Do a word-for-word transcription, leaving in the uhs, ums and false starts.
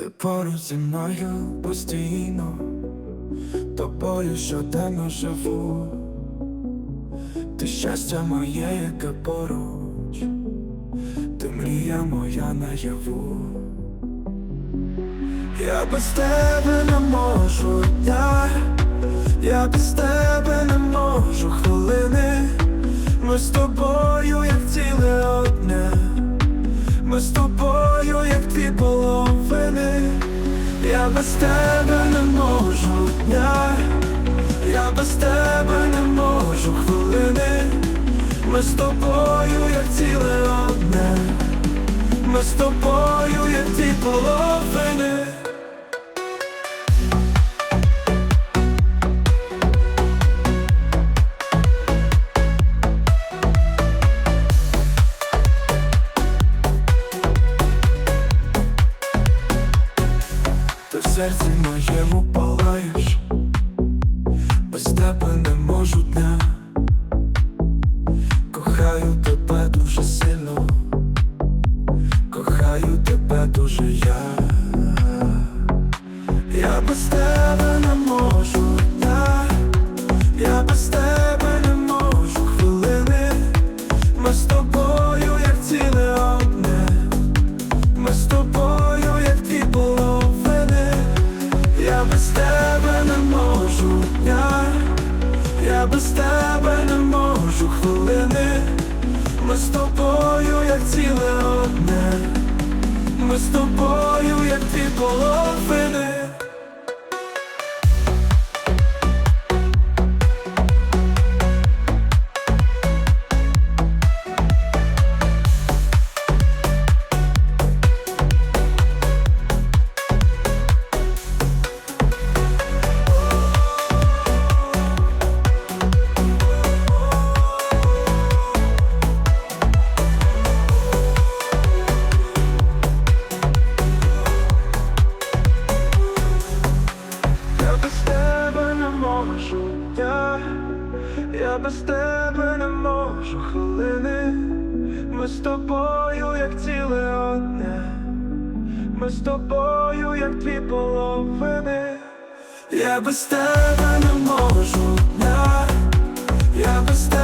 Ти поруч зі мною постійно, тобою щоденно живу. Ти щастя моє, яке поруч, ти мрія моя наяву. Я без тебе не можу дня, я без тебе не можу хвилини. Ми з тобою, як ціле одне, ми з тобою, як дві половини. Я без тебе не можу дня, я без тебе не можу хвилини. Ми з тобою, як ціле одне, ми з тобою, як дві половини. Ти в серці моєму палаєш, без тебе не можу дня. Кохаю тебе дуже сильно, кохаю тебе дуже я. Я без тебе не можу дня, я без тебе не можу хвилини. Ми з тобою, як ціле одне, ми з тобою, як дві половини. Я без тебе не можу дня, я без тебе не можу хвилини. Ми з тобою, як ціле одне, ми з тобою, як дві половини. Я, я без тебе не можу хвилини. Ми з тобою, як ціле одне, ми з тобою, як дві половини. Я без тебе не можу дня, я без тебе